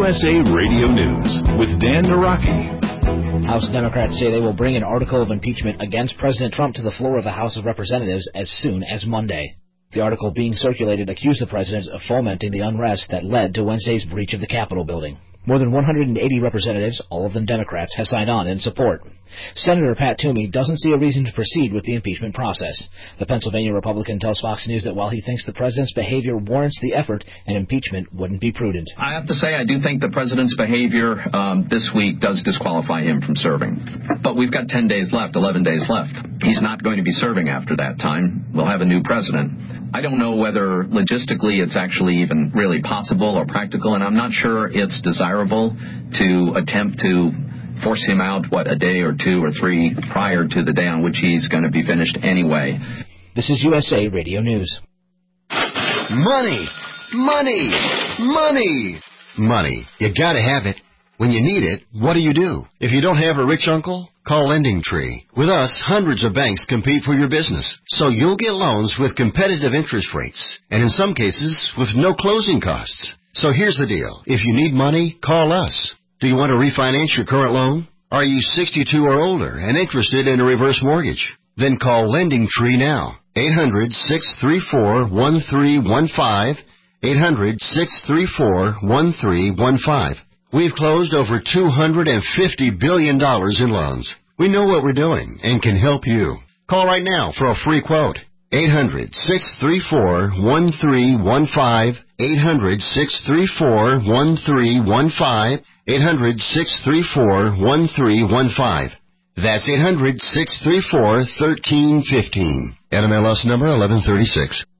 USA Radio News with Dan Naraki. House Democrats say they will bring an article of impeachment against President Trump to the floor of the House of Representatives as soon as Monday. The article being circulated accused the president of fomenting the unrest that led to Wednesday's breach of the Capitol building. More than 180 representatives, all of them Democrats, have signed on in support. Senator Pat Toomey doesn't see a reason to proceed with the impeachment process. The Pennsylvania Republican tells Fox News that while he thinks the president's behavior warrants the effort, an impeachment wouldn't be prudent. I have to say I do think the president's behavior this week does disqualify him from serving. But we've got 10 days left, 11 days left. He's not going to be serving after that time. We'll have a new president. I don't know whether logistically it's actually even really possible or practical, and I'm not sure it's desirable to attempt to force him out, a day or two or three prior to the day on which he's going to be finished anyway. This is USA Radio News. Money! Money! Money! Money. You gotta have it. When you need it, what do? If you don't have a rich uncle, call LendingTree. With us, hundreds of banks compete for your business, so you'll get loans with competitive interest rates, and in some cases, with no closing costs. So here's the deal. If you need money, call us. Do you want to refinance your current loan? Are you 62 or older and interested in a reverse mortgage? Then call LendingTree now. 800-634-1315. 800-634-1315. We've closed over $250 billion in loans. We know what we're doing and can help you. Call right now for a free quote. 800-634-1315. 800-634-1315. 800-634-1315. That's 800-634-1315. NMLS number 1136.